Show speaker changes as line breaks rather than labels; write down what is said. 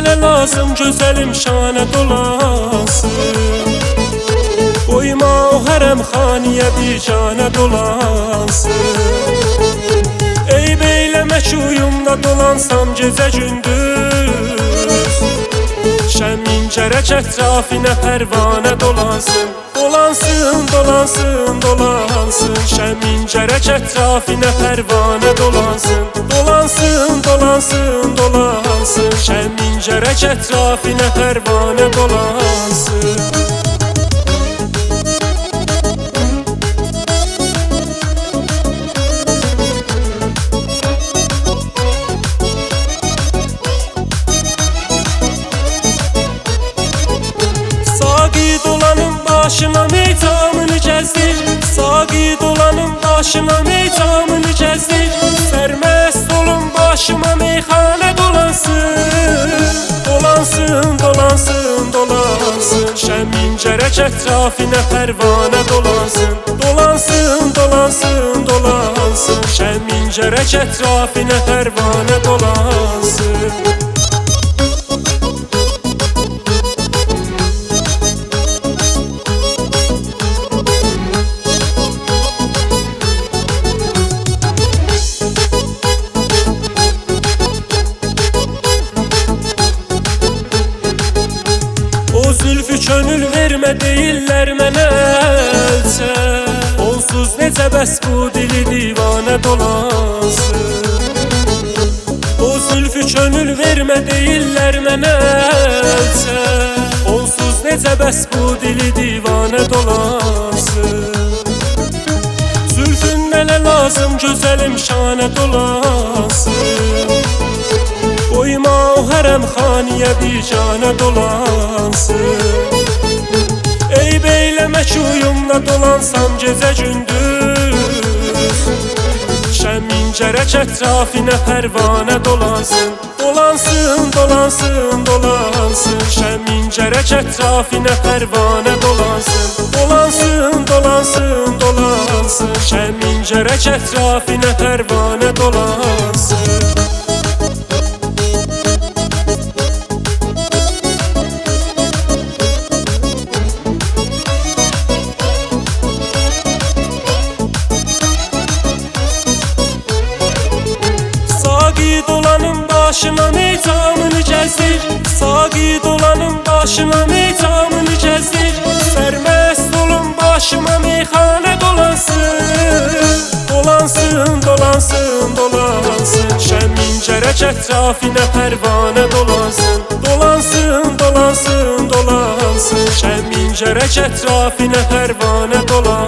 Zülfünnələ lazım gözəlim şanə dolansın. Qoyma o hərəm xaniyə bicanə dolansın. Eyb eyləmək uyumda dolansam gecə gündüz. Şəmin gərək ətrafinə pərvanə dolansın. Dolansın, dolansın, dolansın. Şəmin gərək ətrafinə pərvanə dolansın. Dolansın, dolansın, dolansın. Şəmin gərək ətrafinə pərvanə dolansın. Başına meytamını gəzdir, saqi dolanım başına meytamını gəzdir. Sərməst olun başıma meyxanə dolansın. Dolansın, dolansın, dolansın. Şəmin gərək ətrafinə pərvanə dolansın. Dolansın, dolansın, dolansın. Şəmin gərək ətrafinə pərvanə dolansın. O zülfü könül vermə deyirlər mənə əlçə. Onsuz necə bəs bu dili divanə dolansın. O zülfü könül vermə deyirlər mənə əlçə. Onsuz necə bəs bu dili divanə dolansın. Zülfünnələ lazım gözəlim şanə dolansın. Qoyma o hərəm xaniyə bicanə dolansın. Eyb eyləmək uyumda dolansam gecə gündüz. Şəmin gərək ətrafinə pərvanə dolansın. Dolansın, dolansın, dolansın. Şəmin gərək ətrafinə pərvanə dolansın. Dolansın, dolansın, dolansın. Şəmin gərək ətrafinə pərvanə dolansın. Dolanım başına meytamını gəzdir, saqi dolanım başına meytamını gəzdir. Sərməst olun başıma meyxanə dolansın. Dolansın, dolansın, dolansın. Şəmin gərək ətrafinə pərvanə dolansın. Dolansın, dolansın, dolansın. Şəmin gərək ətrafinə pərvanə dolansın.